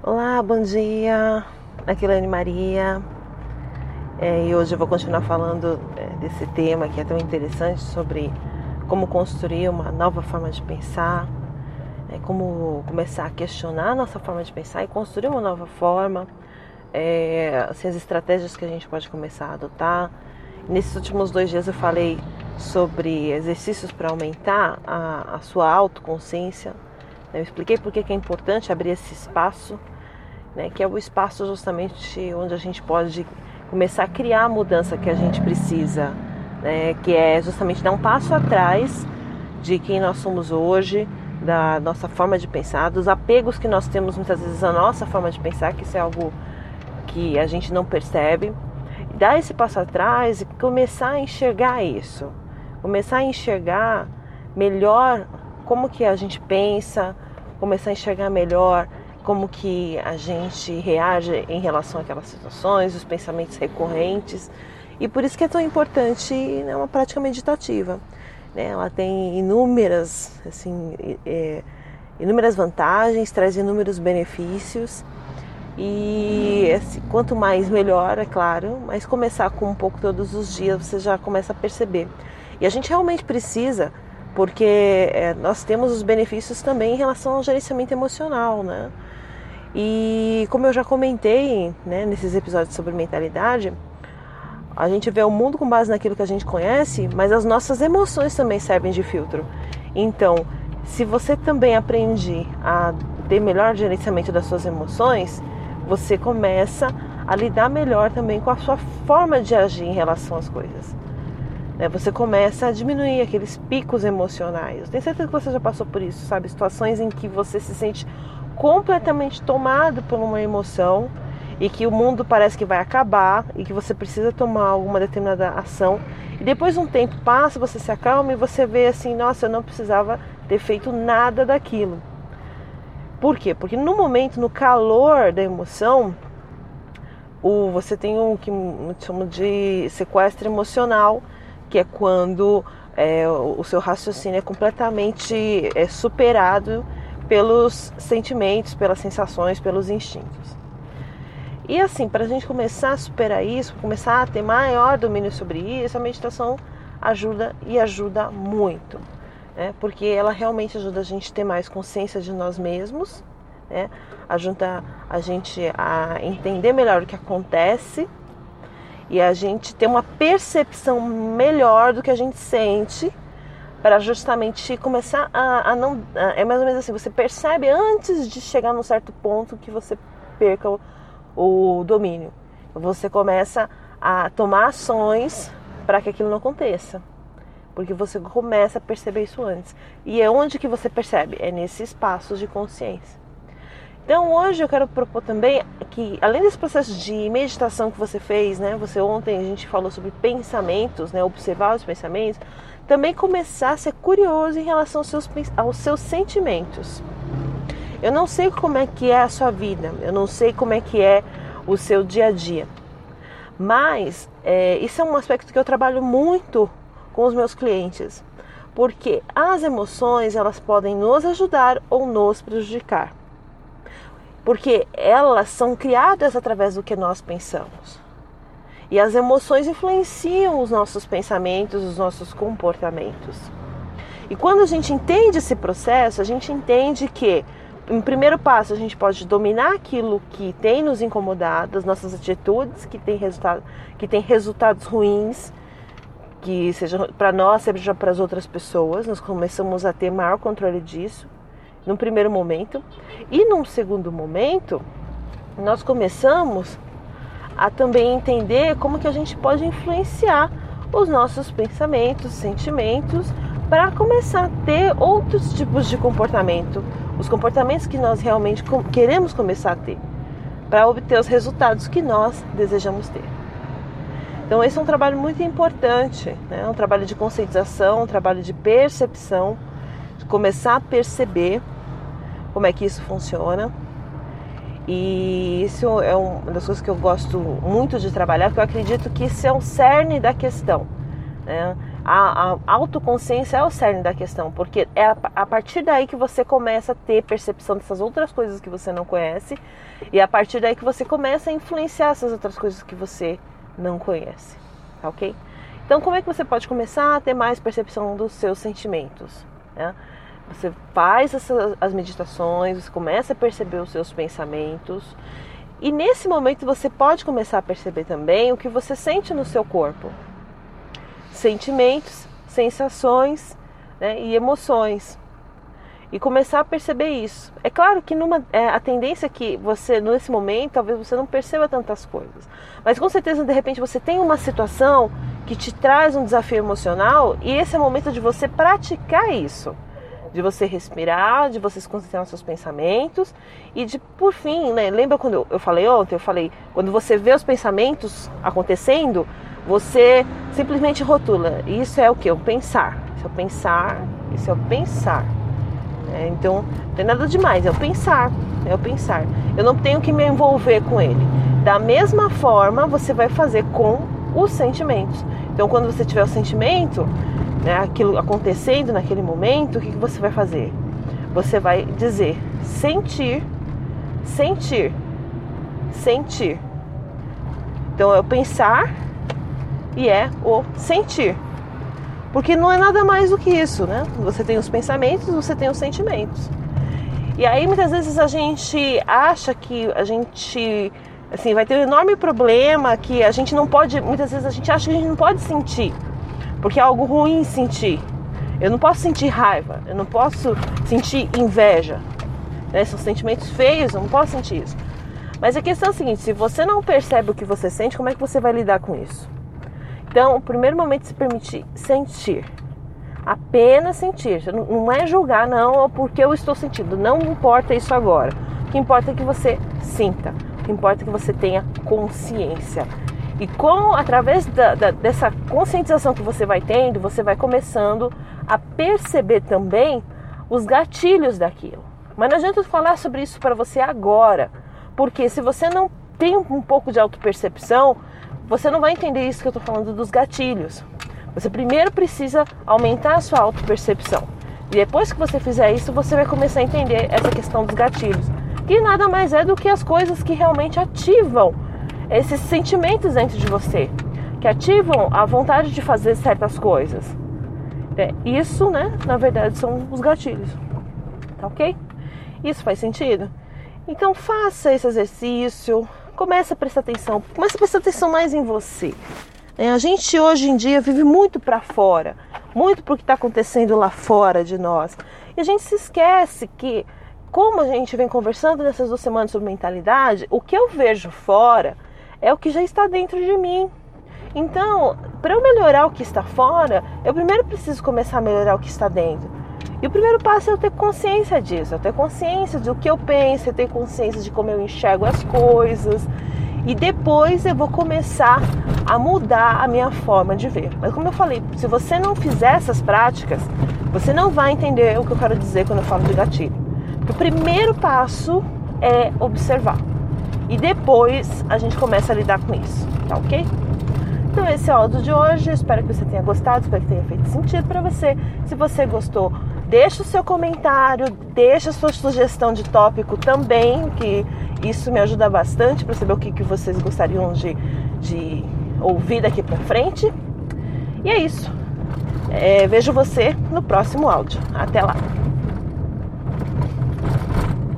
Olá, bom dia, aqui é a Lene Maria, e hoje eu vou continuar falando desse tema que é tão interessante sobre como construir uma nova forma de pensar, como começar a questionar a nossa forma de pensar e construir uma nova forma, assim, as estratégias que a gente pode começar a adotar. Nesses últimos 2 dias eu falei sobre exercícios para aumentar a sua autoconsciência. Eu expliquei por que é importante abrir esse espaço, que é o espaço justamente onde a gente pode começar a criar a mudança que a gente precisa, que é justamente dar um passo atrás de quem nós somos hoje, da nossa forma de pensar, dos apegos que nós temos muitas vezes à nossa forma de pensar, que isso é algo que a gente não percebe. Dar esse passo atrás e começar a enxergar isso, começar a enxergar melhor como que a gente pensa, começar a enxergar melhor como que a gente reage em relação àquelas situações, os pensamentos recorrentes. E por isso que é tão importante uma prática meditativa. Ela tem inúmeras vantagens, traz inúmeros benefícios. E assim, quanto mais melhor, é claro, mas começar com um pouco todos os dias você já começa a perceber. E a gente realmente precisa, porque nós temos os benefícios também em relação ao gerenciamento emocional, né? E como eu já comentei, nesses episódios sobre mentalidade, a gente vê o mundo com base naquilo que a gente conhece, mas as nossas emoções também servem de filtro. Então, se você também aprende a ter melhor gerenciamento das suas emoções, você começa a lidar melhor também com a sua forma de agir em relação às coisas. Você começa a diminuir aqueles picos emocionais. Eu tenho certeza que você já passou por isso, sabe? Situações em que você se sente completamente tomado por uma emoção e que o mundo parece que vai acabar e que você precisa tomar alguma determinada ação. E depois um tempo passa, você se acalma e você vê assim, nossa, eu não precisava ter feito nada daquilo. Por quê? Porque no momento, no calor da emoção, você tem um que chamo de sequestro emocional, que é quando o seu raciocínio é completamente superado pelos sentimentos, pelas sensações, pelos instintos. E assim, para a gente começar a superar isso, começar a ter maior domínio sobre isso, a meditação ajuda muito. Porque ela realmente ajuda a gente a ter mais consciência de nós mesmos, ajuda a gente a entender melhor o que acontece e a gente ter uma percepção melhor do que a gente sente, para justamente começar a não... É mais ou menos assim, você percebe antes de chegar num certo ponto que você perca o domínio. Você começa a tomar ações para que aquilo não aconteça. Porque você começa a perceber isso antes. E é onde que você percebe? É nesse espaço de consciência. Então hoje eu quero propor também que, além desse processo de meditação que você fez, ontem a gente falou sobre pensamentos, observar os pensamentos, também começar a ser curioso em relação aos seus sentimentos. Eu não sei como é que é a sua vida, eu não sei como é que é o seu dia a dia, mas isso é um aspecto que eu trabalho muito com os meus clientes, porque as emoções elas podem nos ajudar ou nos prejudicar, porque elas são criadas através do que nós pensamos. E as emoções influenciam os nossos pensamentos, os nossos comportamentos. E quando a gente entende esse processo, a gente entende que, em primeiro passo, a gente pode dominar aquilo que tem nos incomodado, as nossas atitudes que tem resultados ruins, que seja para nós, seja para as outras pessoas. Nós começamos a ter maior controle disso, num primeiro momento. E num segundo momento, nós começamos a também entender como que a gente pode influenciar os nossos pensamentos, sentimentos, para começar a ter outros tipos de comportamento, os comportamentos que nós realmente queremos começar a ter, para obter os resultados que nós desejamos ter. Então esse é um trabalho muito importante, um trabalho de conscientização, um trabalho de percepção, de começar a perceber como é que isso funciona. E isso é uma das coisas que eu gosto muito de trabalhar, porque eu acredito que isso é o cerne da questão. A autoconsciência é o cerne da questão, porque é a partir daí que você começa a ter percepção dessas outras coisas que você não conhece, e é a partir daí que você começa a influenciar essas outras coisas que você não conhece, tá ok? Então, como é que você pode começar a ter mais percepção dos seus sentimentos, né? Você faz as meditações, você começa a perceber os seus pensamentos, e nesse momento você pode começar a perceber também o que você sente no seu corpo. Sentimentos, sensações, né, e emoções. E começar a perceber isso. É claro que a tendência é que você, nesse momento, talvez você não perceba tantas coisas. Mas com certeza, de repente, você tem uma situação que te traz um desafio emocional, e esse é o momento de você praticar isso. De você respirar, de você se concentrar nos seus pensamentos e de, por fim, né, lembra quando eu falei ontem? Quando você vê os pensamentos acontecendo, você simplesmente rotula. Isso é o quê? O pensar. Isso é o pensar. Isso é o pensar. Então, não tem nada demais. É o pensar. É o pensar. Eu não tenho que me envolver com ele. Da mesma forma, você vai fazer com os sentimentos. Então, quando você tiver o sentimento, né, aquilo acontecendo naquele momento, o que você vai fazer? Você vai dizer sentir, sentir, sentir. Então, é o pensar e é o sentir. Porque não é nada mais do que isso, né? Você tem os pensamentos, você tem os sentimentos. E aí, muitas vezes, a gente acha que a gente vai ter um enorme problema, que a gente não pode... Muitas vezes a gente acha que a gente não pode sentir, porque é algo ruim sentir. Eu não posso sentir raiva, eu não posso sentir inveja, né? São sentimentos feios, eu não posso sentir isso. Mas a questão é a seguinte: se você não percebe o que você sente, como é que você vai lidar com isso? Então, o primeiro momento é se permitir sentir. Apenas sentir. Não é julgar, não, porque eu estou sentindo. Não importa isso agora. O que importa é que você sinta. O que importa é que você tenha consciência. E através dessa conscientização que você vai tendo, você vai começando a perceber também os gatilhos daquilo. Mas não adianta eu falar sobre isso para você agora. Porque se você não tem um pouco de autopercepção, você não vai entender isso que eu estou falando dos gatilhos. Você primeiro precisa aumentar a sua autopercepção. E depois que você fizer isso, você vai começar a entender essa questão dos gatilhos. Que nada mais é do que as coisas que realmente ativam esses sentimentos dentro de você. Que ativam a vontade de fazer certas coisas. Isso, né, na verdade, são os gatilhos. Tá ok? Isso faz sentido? Então faça esse exercício. Comece a prestar atenção. Comece a prestar atenção mais em você. A gente hoje em dia vive muito para fora. Muito pro que está acontecendo lá fora de nós. E a gente se esquece que, como a gente vem conversando nessas 2 semanas sobre mentalidade, o que eu vejo fora é o que já está dentro de mim. Então, para eu melhorar o que está fora, eu primeiro preciso começar a melhorar o que está dentro. E o primeiro passo é eu ter consciência disso, eu ter consciência do que eu penso, eu ter consciência de como eu enxergo as coisas. E depois eu vou começar a mudar a minha forma de ver. Mas como eu falei, se você não fizer essas práticas, você não vai entender o que eu quero dizer quando eu falo de gatilho. Porque o primeiro passo é observar. E depois a gente começa a lidar com isso, tá ok? Então esse é o áudio de hoje, espero que você tenha gostado, espero que tenha feito sentido para você. Se você gostou, deixa o seu comentário, deixa a sua sugestão de tópico também, que isso me ajuda bastante para saber o que vocês gostariam de ouvir daqui para frente. E é isso. Vejo você no próximo áudio. Até lá!